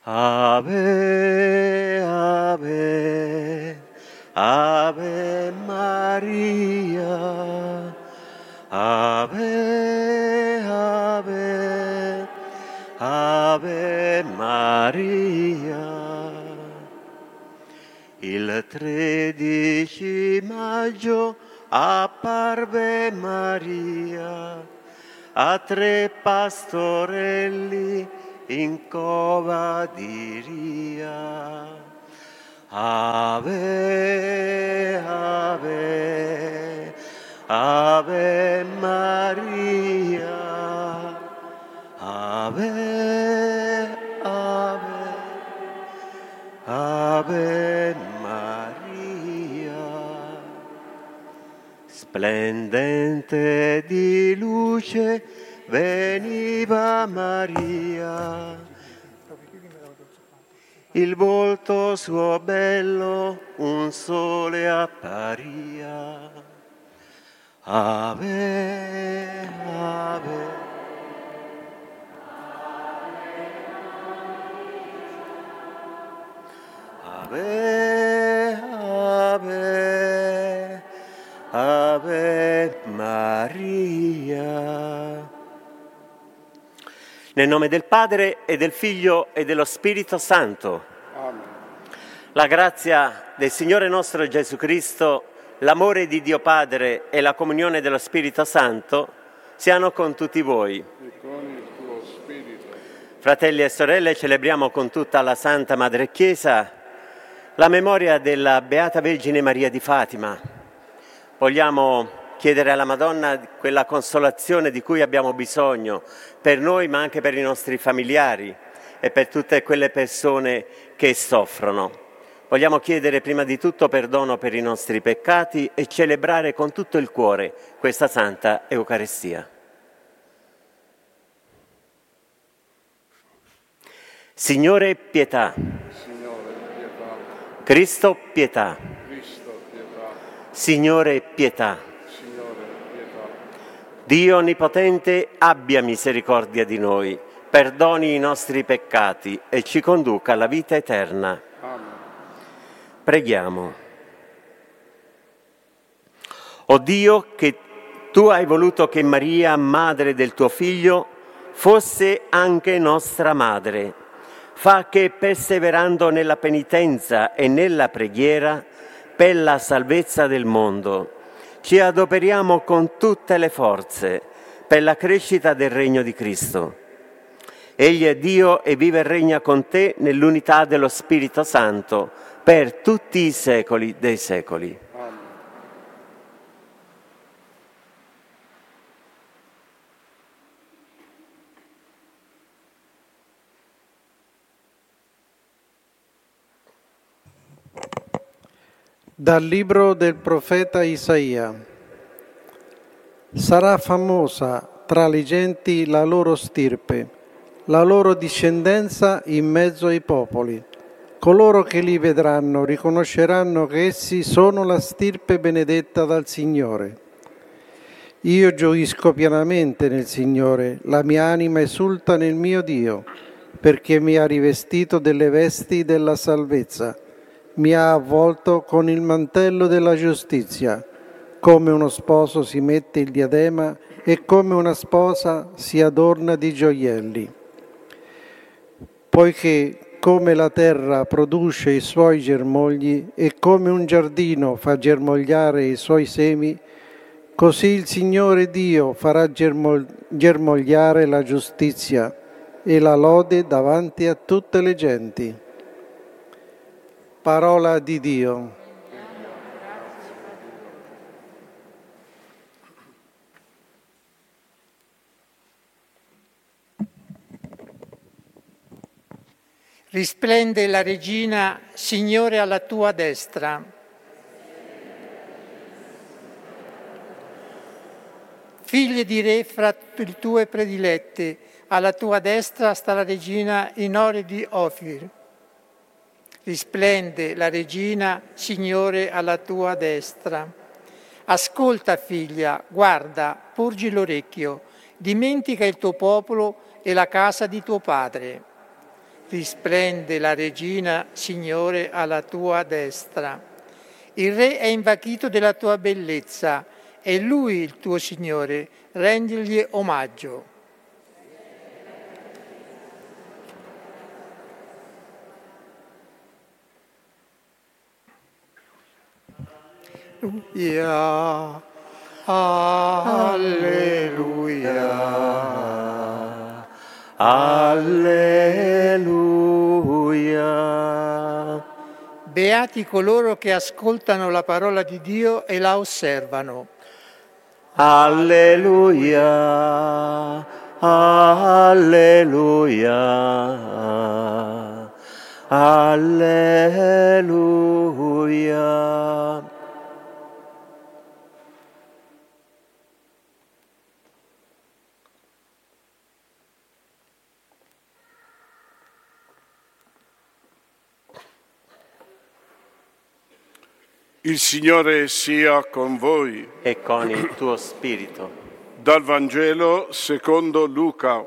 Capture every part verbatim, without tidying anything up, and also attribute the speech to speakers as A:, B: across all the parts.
A: Ave, Ave, Ave Maria, Ave, Ave, Ave Maria. Il tredici maggio apparve Maria a tre pastorelli in cova di Ria. Ave, Ave, Ave Maria, Ave, Ave, Ave Maria. Splendente di luce veniva Maria, il volto suo bello un sole apparia. Ave, Ave, Ave, Ave, Ave Maria. Nel nome del Padre e del Figlio e dello Spirito Santo.
B: Amen.
A: La grazia del Signore nostro Gesù Cristo, l'amore di Dio Padre e la comunione dello Spirito Santo siano con tutti voi.
B: E con il tuo spirito.
A: Fratelli e sorelle, celebriamo con tutta la Santa Madre Chiesa la memoria della Beata Vergine Maria di Fatima. Vogliamo chiedere alla Madonna quella consolazione di cui abbiamo bisogno per noi, ma anche per i nostri familiari e per tutte quelle persone che soffrono. Vogliamo chiedere prima di tutto perdono per i nostri peccati e celebrare con tutto il cuore questa Santa Eucaristia. Signore, pietà.
B: Signore, pietà.
A: Cristo, pietà.
B: Cristo, pietà.
A: Signore, pietà.
B: Signore, pietà.
A: Dio Onnipotente abbia misericordia di noi, perdoni i nostri peccati e ci conduca alla vita eterna.
B: Amen.
A: Preghiamo. O Dio, che tu hai voluto che Maria, madre del tuo Figlio, fosse anche nostra madre, fa che perseverando nella penitenza e nella preghiera per la salvezza del mondo, ci adoperiamo con tutte le forze per la crescita del regno di Cristo. Egli è Dio e vive e regna con te nell'unità dello Spirito Santo per tutti i secoli dei secoli.
B: Amen.
C: Dal libro del profeta Isaia. Sarà famosa tra le genti la loro stirpe, la loro discendenza in mezzo ai popoli. Coloro che li vedranno riconosceranno che essi sono la stirpe benedetta dal Signore. Io gioisco pienamente nel Signore, la mia anima esulta nel mio Dio, perché mi ha rivestito delle vesti della salvezza. Mi ha avvolto con il mantello della giustizia, come uno sposo si mette il diadema e come una sposa si adorna di gioielli. Poiché come la terra produce i suoi germogli e come un giardino fa germogliare i suoi semi, così il Signore Dio farà germo- germogliare la giustizia e la lode davanti a tutte le genti. Parola di Dio.
D: Risplende la regina, Signore, alla tua destra. Figlie di re fra le tue predilette, alla tua destra sta la regina in ore di Ofir. Risplende la regina, Signore, alla tua destra. Ascolta, figlia, guarda, porgi l'orecchio, dimentica il tuo popolo e la casa di tuo padre. risplende la regina, Signore, alla tua destra. Il re è invaghito della tua bellezza, è lui il tuo Signore, rendigli omaggio. Alleluia, alleluia,
A: alleluia.
D: Beati coloro che ascoltano la parola di Dio e la osservano.
A: Alleluia, alleluia, alleluia.
B: Il Signore sia con voi.
A: E con il tuo spirito.
B: Dal Vangelo secondo Luca.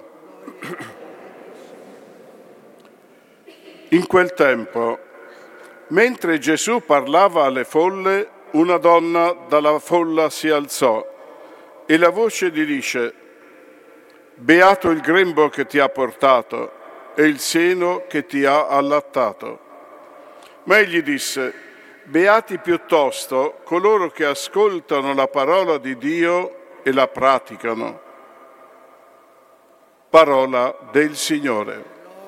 B: In quel tempo, mentre Gesù parlava alle folle, una donna dalla folla si alzò e la voce gli dice: «Beato il grembo che ti ha portato e il seno che ti ha allattato». Ma egli disse: «Beati piuttosto coloro che ascoltano la parola di Dio e la praticano». Parola del Signore.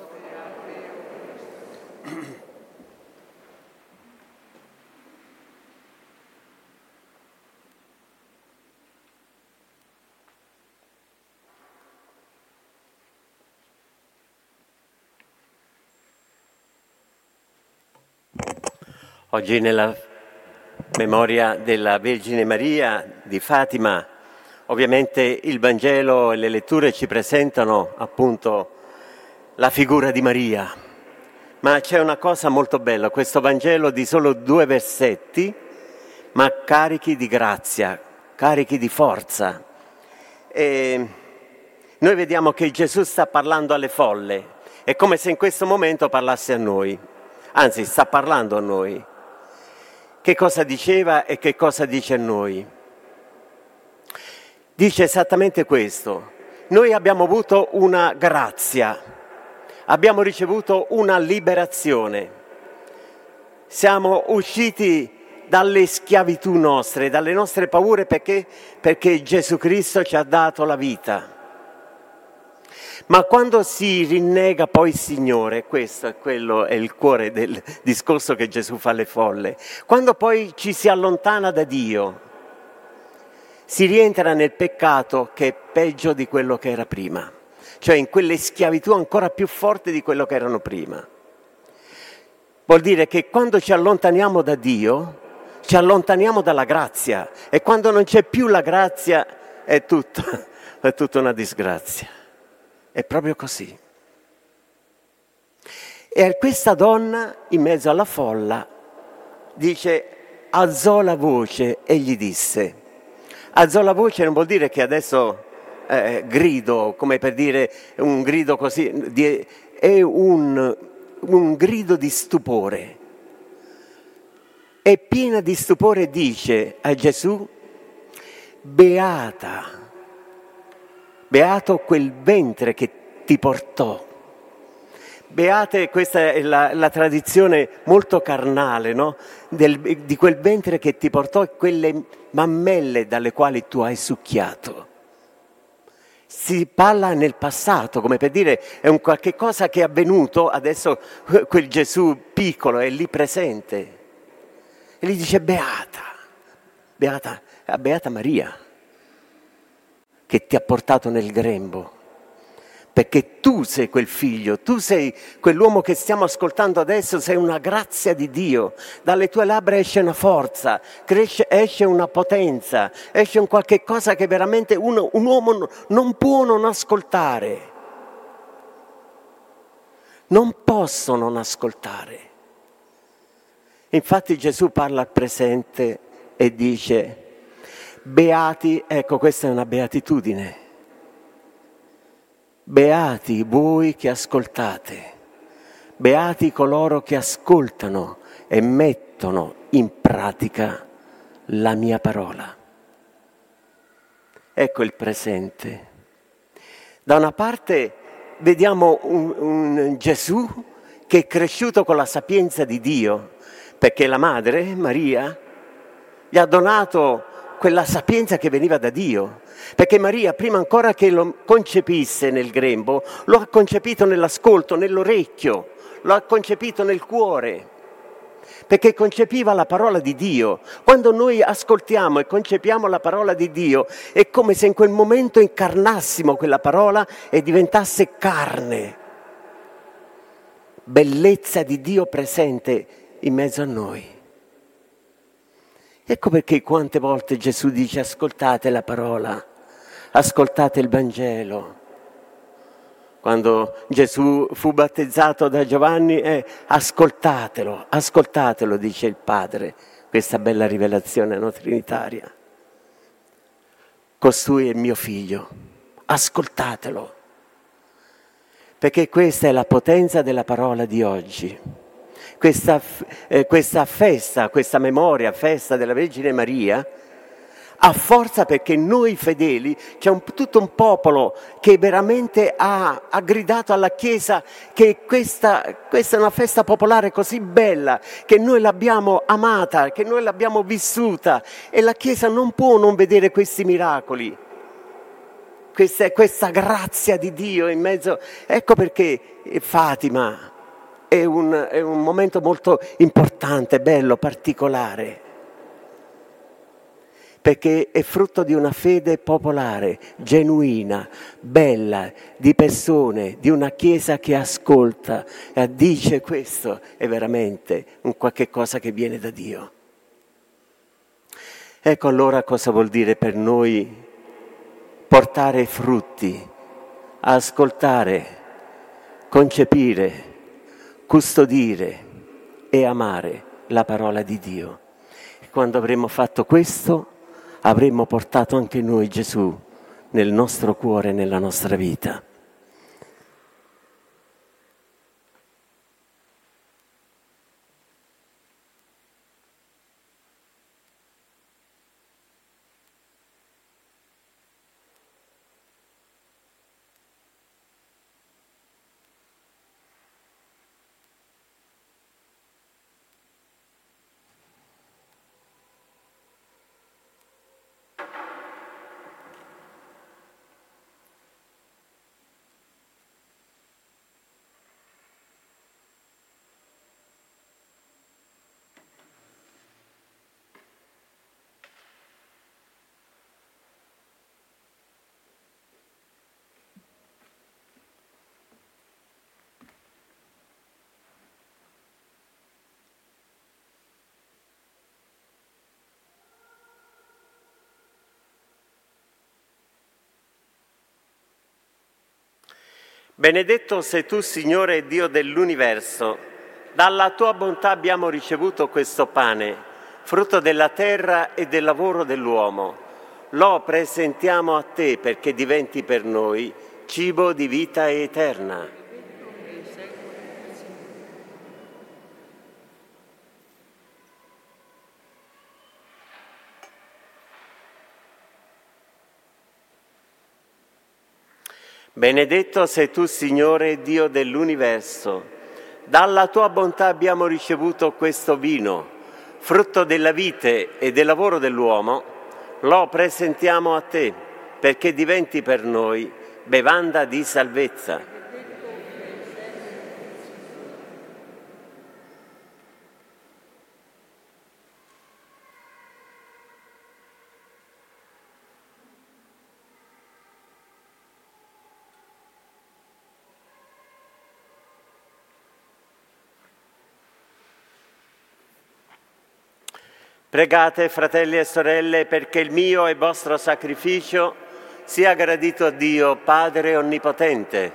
A: Oggi nella memoria della Vergine Maria di Fatima, ovviamente il Vangelo e le letture ci presentano appunto la figura di Maria, ma c'è una cosa molto bella, questo Vangelo di solo due versetti, ma carichi di grazia, carichi di forza. E noi vediamo che Gesù sta parlando alle folle, è come se in questo momento parlasse a noi, anzi sta parlando a noi. Che cosa diceva e che cosa dice a noi? Dice esattamente questo: noi abbiamo avuto una grazia, abbiamo ricevuto una liberazione, siamo usciti dalle schiavitù nostre, dalle nostre paure perché, perché Gesù Cristo ci ha dato la vita. Ma quando si rinnega poi il Signore, questo è quello è il cuore del discorso che Gesù fa alle folle, quando poi ci si allontana da Dio, si rientra nel peccato che è peggio di quello che era prima, cioè in quelle schiavitù ancora più forti di quello che erano prima. Vuol dire che quando ci allontaniamo da Dio, ci allontaniamo dalla grazia, e quando non c'è più la grazia è tutto, è tutta una disgrazia. È proprio così. E questa donna, in mezzo alla folla, dice, alzò la voce e gli disse. Alzò la voce non vuol dire che adesso eh, grido, come per dire un grido così, di, è un, un grido di stupore. E piena di stupore dice a Gesù, beata. Beato quel ventre che ti portò. Beate, questa è la, la tradizione molto carnale, no? Del, di quel ventre che ti portò e quelle mammelle dalle quali tu hai succhiato. Si parla nel passato, come per dire, è un qualche cosa che è avvenuto, adesso quel Gesù piccolo è lì presente. E gli dice, beata, beata, beata Maria, che ti ha portato nel grembo, perché tu sei quel figlio, tu sei quell'uomo che stiamo ascoltando adesso, sei una grazia di Dio, dalle tue labbra esce una forza, cresce, esce una potenza, esce un qualche cosa che veramente uno, un uomo non può non ascoltare, non posso non ascoltare. Infatti Gesù parla al presente e dice, beati, ecco questa è una beatitudine, beati voi che ascoltate, beati coloro che ascoltano e mettono in pratica la mia parola. Ecco il presente. Da una parte vediamo un, un Gesù che è cresciuto con la sapienza di Dio, perché la madre, Maria, gli ha donato quella sapienza che veniva da Dio. Perché Maria, prima ancora che lo concepisse nel grembo, lo ha concepito nell'ascolto, nell'orecchio, lo ha concepito nel cuore, perché concepiva la parola di Dio. Quando noi ascoltiamo e concepiamo la parola di Dio, è come se in quel momento incarnassimo quella parola e diventasse carne. Bellezza di Dio presente in mezzo a noi. Ecco perché quante volte Gesù dice: ascoltate la parola, ascoltate il Vangelo. Quando Gesù fu battezzato da Giovanni, eh, ascoltatelo, ascoltatelo, dice il Padre, questa bella rivelazione no, trinitaria. Costui è il mio figlio, ascoltatelo, perché questa è la potenza della parola di oggi. Questa, eh, questa festa, questa memoria, festa della Vergine Maria, ha forza perché noi fedeli, c'è un, tutto un popolo che veramente ha, ha gridato alla Chiesa che questa, questa è una festa popolare così bella, che noi l'abbiamo amata, che noi l'abbiamo vissuta, e la Chiesa non può non vedere questi miracoli, questa, questa grazia di Dio in mezzo. Ecco perché Fatima è un, è un momento molto importante, bello, particolare, perché è frutto di una fede popolare, genuina, bella, di persone, di una Chiesa che ascolta e dice: questo è veramente un qualche cosa che viene da Dio. Ecco allora cosa vuol dire per noi portare frutti, ascoltare, concepire, custodire e amare la parola di Dio. E quando avremo fatto questo, avremmo portato anche noi Gesù nel nostro cuore, nella nostra vita. Benedetto sei tu, Signore Dio dell'universo. Dalla tua bontà abbiamo ricevuto questo pane, frutto della terra e del lavoro dell'uomo. Lo presentiamo a te perché diventi per noi cibo di vita eterna. Benedetto sei tu, Signore Dio dell'universo. Dalla tua bontà abbiamo ricevuto questo vino, frutto della vite e del lavoro dell'uomo. Lo presentiamo a te perché diventi per noi bevanda di salvezza. Pregate, fratelli e sorelle, perché il mio e vostro sacrificio sia gradito a Dio, Padre Onnipotente.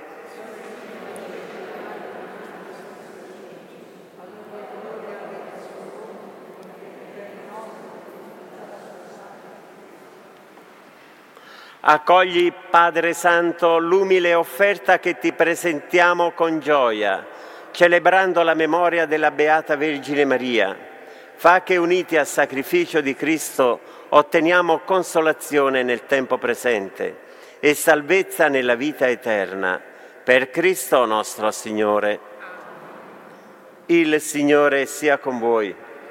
A: Accogli, Padre Santo, l'umile offerta che ti presentiamo con gioia. celebrando la memoria della Beata Vergine Maria, fa che uniti al sacrificio di Cristo otteniamo consolazione nel tempo presente e salvezza nella vita eterna. Per Cristo nostro Signore. Il Signore sia con voi.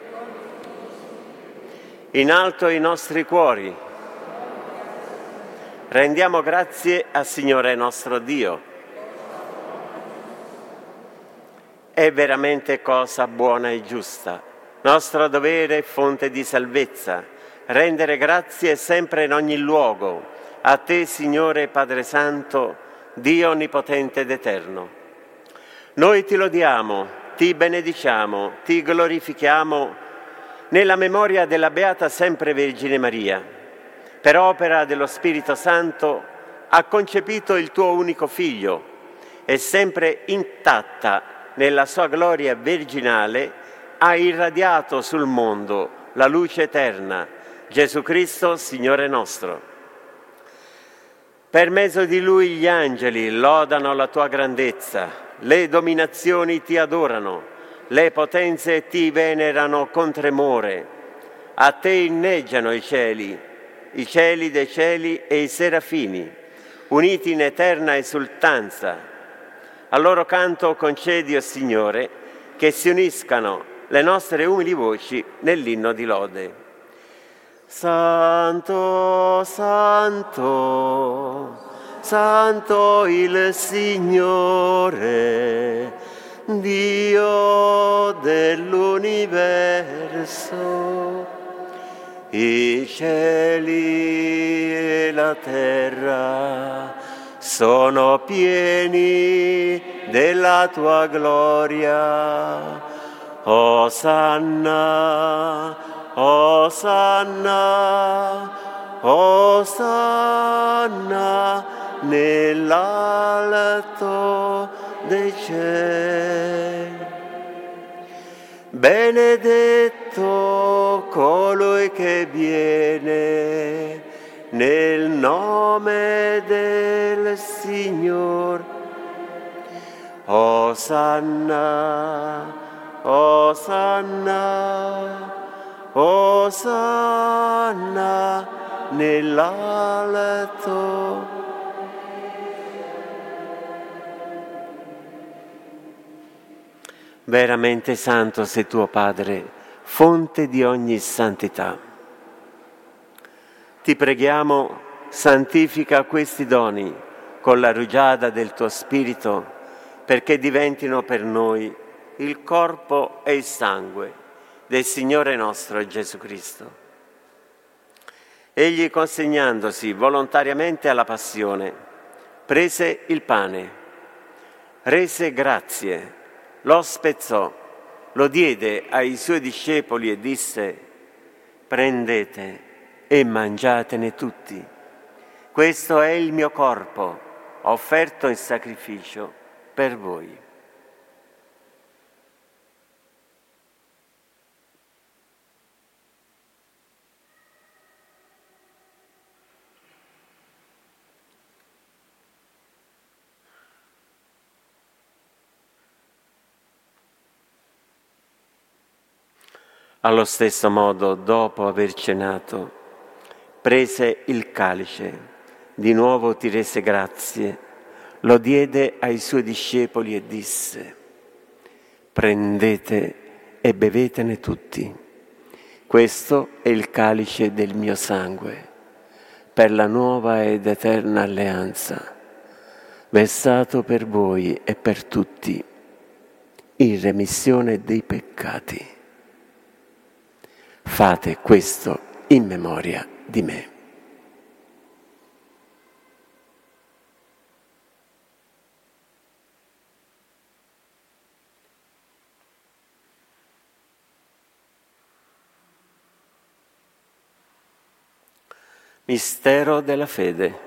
A: In alto i nostri cuori. Rendiamo grazie al Signore nostro Dio. È veramente cosa buona e giusta, nostro dovere e fonte di salvezza, rendere grazie sempre in ogni luogo, a te, Signore Padre Santo, Dio Onnipotente ed Eterno. Noi ti lodiamo, ti benediciamo, ti glorifichiamo nella memoria della Beata Sempre Vergine Maria. Per opera dello Spirito Santo ha concepito il tuo unico Figlio e sempre intatta nella sua gloria virginale ha irradiato sul mondo la luce eterna, Gesù Cristo, Signore nostro. Per mezzo di Lui gli angeli lodano la tua grandezza, le dominazioni ti adorano, le potenze ti venerano con tremore. A te inneggiano i cieli, i cieli dei cieli e i serafini, uniti in eterna esultanza. Al loro canto concedi, o Signore, che si uniscano le nostre umili voci nell'inno di lode. Santo, Santo, Santo il Signore, Dio dell'universo. I cieli e la terra sono pieni della tua gloria. Osanna, Osanna, Osanna nell'alto dei cieli. Benedetto colui che viene nel nome del Signore. Osanna, Osanna, Osanna nell'alto. Veramente santo sei tuo Padre, fonte di ogni santità. Ti preghiamo, santifica questi doni con la rugiada del tuo Spirito, perché diventino per noi il corpo e il sangue del Signore nostro Gesù Cristo. Egli, consegnandosi volontariamente alla passione, prese il pane, rese grazie, lo spezzò, lo diede ai suoi discepoli e disse: prendete e mangiatene tutti. Questo è il mio corpo, offerto in sacrificio per voi. Allo stesso modo, dopo aver cenato, prese il calice, di nuovo ti rese grazie, lo diede ai suoi discepoli e disse: prendete e bevetene tutti. Questo è il calice del mio sangue, per la nuova ed eterna alleanza, versato per voi e per tutti, in remissione dei peccati. Fate questo in memoria di me. Mistero della fede.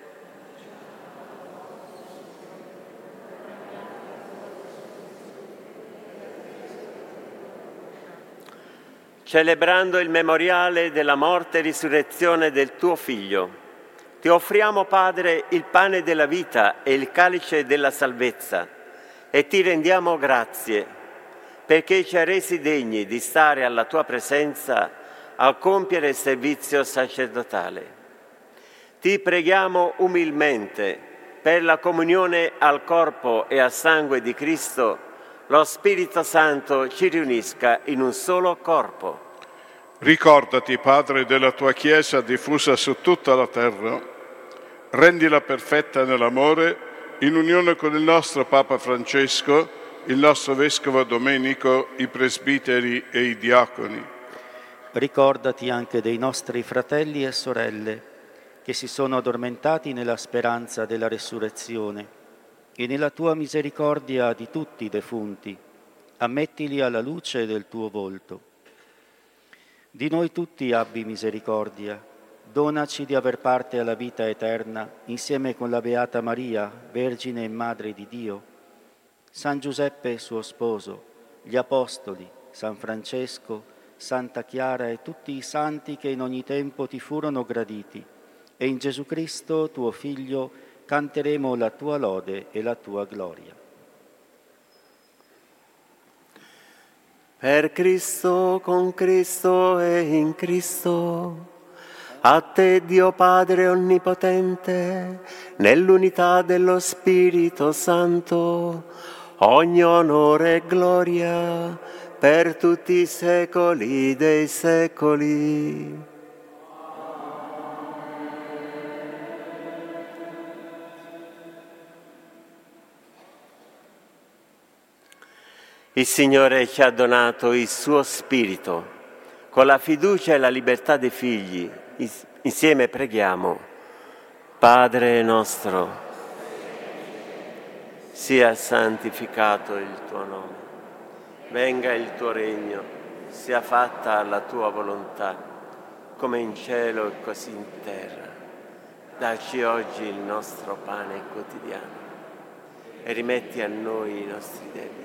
A: Celebrando il memoriale della morte e risurrezione del tuo Figlio, ti offriamo, Padre, il pane della vita e il calice della salvezza, e ti rendiamo grazie perché ci hai resi degni di stare alla tua presenza a compiere il servizio sacerdotale. Ti preghiamo umilmente per la comunione al corpo e al sangue di Cristo, lo Spirito Santo ci riunisca in un solo corpo.
B: Ricordati, Padre, della tua Chiesa diffusa su tutta la terra. Rendila perfetta nell'amore, in unione con il nostro Papa Francesco, il nostro Vescovo Domenico, i presbiteri e i diaconi.
E: Ricordati anche dei nostri fratelli e sorelle che si sono addormentati nella speranza della resurrezione e nella tua misericordia di tutti i defunti, ammettili alla luce del tuo volto. Di noi tutti abbi misericordia. Donaci di aver parte alla vita eterna insieme con la Beata Maria, Vergine e Madre di Dio, San Giuseppe suo sposo, gli Apostoli, San Francesco, Santa Chiara e tutti i santi che in ogni tempo ti furono graditi, e in Gesù Cristo, tuo Figlio, canteremo la tua lode e la tua gloria.
A: Per Cristo, con Cristo e in Cristo, a te, Dio Padre Onnipotente, nell'unità dello Spirito Santo, ogni onore e gloria per tutti i secoli dei secoli. Il Signore ci ha donato il suo Spirito. Con la fiducia e la libertà dei figli, insieme preghiamo. Padre nostro, sia santificato il tuo nome, venga il tuo regno, sia fatta la tua volontà, come in cielo e così in terra. Dacci oggi il nostro pane quotidiano e rimetti a noi i nostri debiti.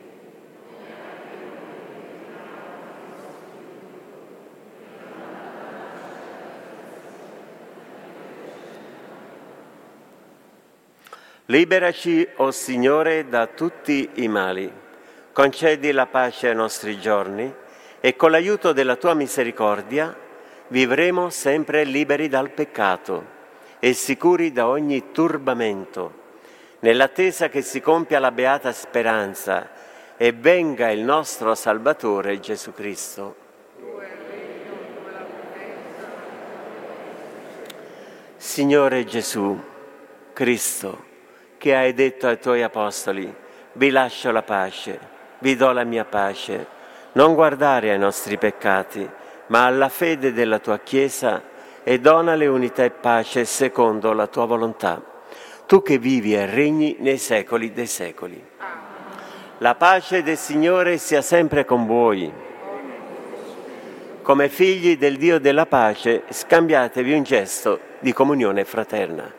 A: Liberaci, o Signore, da tutti i mali. Concedi la pace ai nostri giorni e con l'aiuto della tua misericordia vivremo sempre liberi dal peccato e sicuri da ogni turbamento, nell'attesa che si compia la beata speranza e venga il nostro Salvatore Gesù Cristo. Signore Gesù, Cristo, che hai detto ai tuoi apostoli, vi lascio la pace, vi do la mia pace, non guardare ai nostri peccati, ma alla fede della tua Chiesa e donale unità e pace secondo la tua volontà, tu che vivi e regni nei secoli dei secoli. La pace del Signore sia sempre con voi. Come figli del Dio della pace, scambiatevi un gesto di comunione fraterna.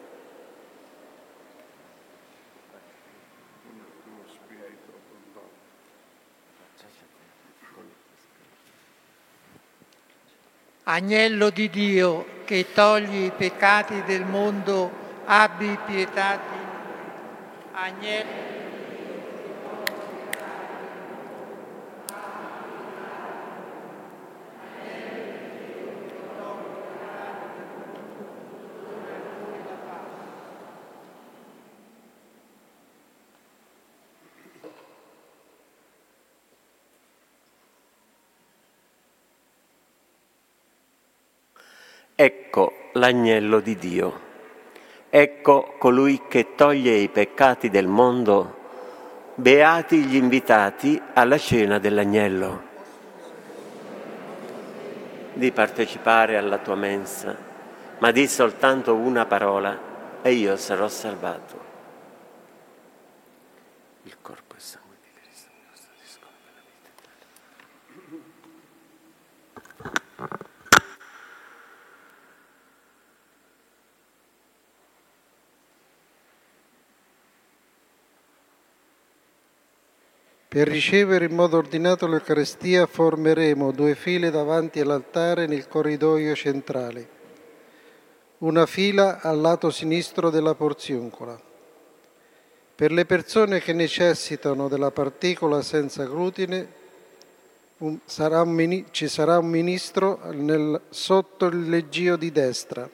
D: Agnello di Dio, che togli i peccati del mondo, abbi pietà di noi. Agnello
A: Ecco l'agnello di Dio, ecco colui che toglie i peccati del mondo, beati gli invitati alla cena dell'agnello. Di partecipare alla tua mensa, ma di soltanto una parola e io sarò salvato. Il corpo e sangue di Cristo mi custodiscono per la vita eterna.
C: Per ricevere in modo ordinato l'Eucaristia formeremo due file davanti all'altare nel corridoio centrale, una fila al lato sinistro della porziuncola. Per le persone che necessitano della particola senza glutine un, sarà un mini, ci sarà un ministro nel, sotto il leggio di destra.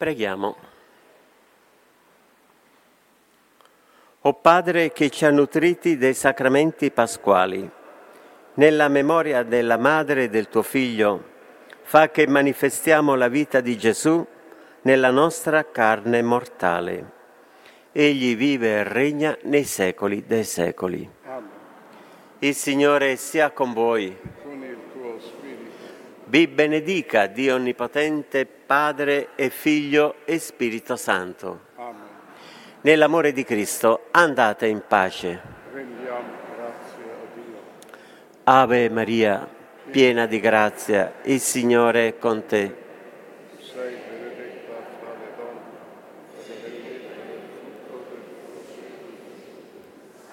A: Preghiamo. O Padre che ci ha nutriti dei sacramenti pasquali, nella memoria della madre e del tuo Figlio, fa che manifestiamo la vita di Gesù nella nostra carne mortale. Egli vive e regna nei secoli dei secoli.
B: Amen.
A: Il Signore sia con voi.
B: Con il tuo spirito.
A: Vi benedica Dio Onnipotente, Padre e Figlio e Spirito Santo.
B: Amen.
A: Nell'amore di Cristo andate in pace.
B: Rendiamo grazie a Dio.
A: Ave Maria, piena di grazia, il Signore è con te.
B: Tu sei benedetta fra le donne, e benedetto è il frutto del tuo seno.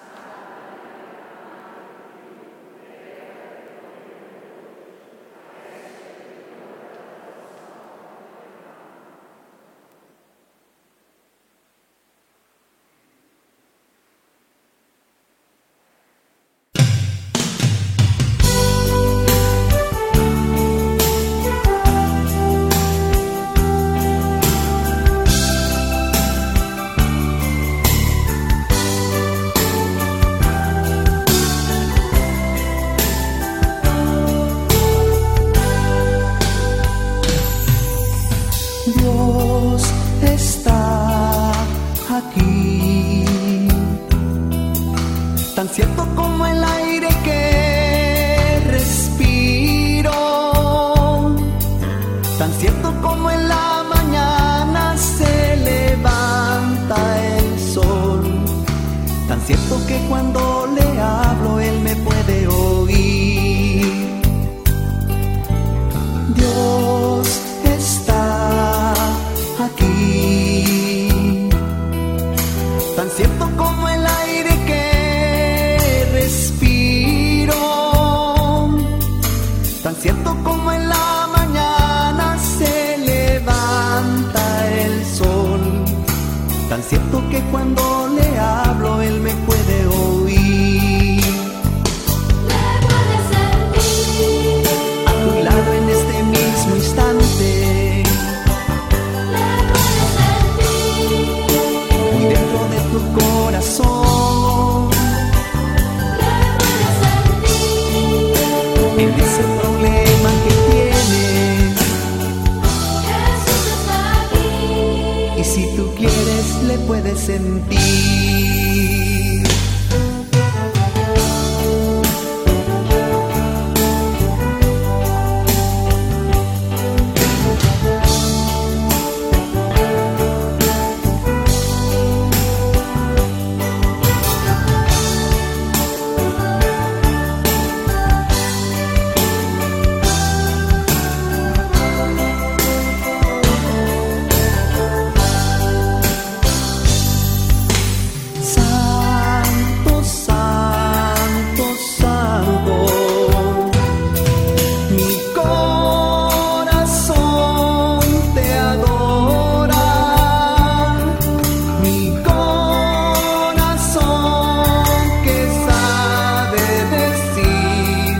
F: Dios está aquí, tan cierto como el aire que respiro, tan cierto como en la mañana se levanta el sol, tan cierto que cuando le hablo él me puede oír. Dios está aquí, tan cierto como el aire que respiro, tan cierto como en la mañana se levanta el sol, tan cierto que cuando le hablo él me puede oír. A tu lado en este mismo instante, muy dentro de tu corazón, en ese problema que tienes, y si tú quieres le puedes sentir. Santo, santo, santo, mi corazón te adora, mi corazón que sabe decir,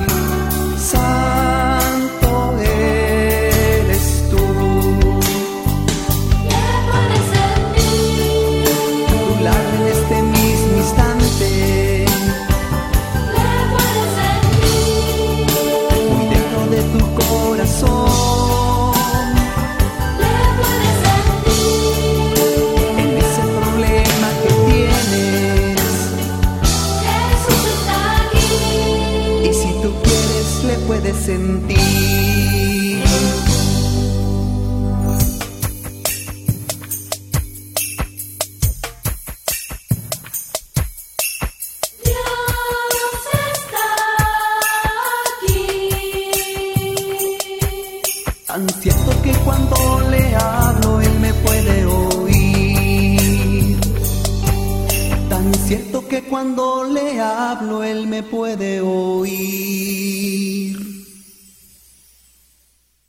F: santo eres tú. A tu lado en este mismo instante, muy dentro de tu corazón, en ese problema que tienes, y si tú quieres le puedes sentir. Tan cierto que cuando le hablo él me puede oír, tan cierto que cuando le hablo él me puede oír.